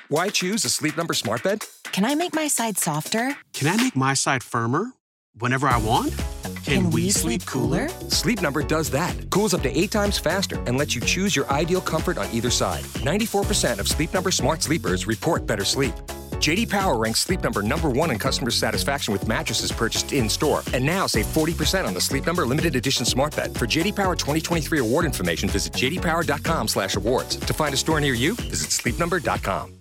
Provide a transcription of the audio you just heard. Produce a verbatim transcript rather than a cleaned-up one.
Why choose a Sleep Number smart bed? Can I make my side softer? Can I make my side firmer? Whenever I want? Can, Can we, we sleep cooler? Sleep Number does that. Cools up to eight times faster and lets you choose your ideal comfort on either side. ninety-four percent of Sleep Number smart sleepers report better sleep. J D Power ranks Sleep Number number one in customer satisfaction with mattresses purchased in-store. And now save forty percent on the Sleep Number limited edition smart bed. For J D Power twenty twenty-three award information, visit j d power dot com slash awards. To find a store near you, visit sleep number dot com.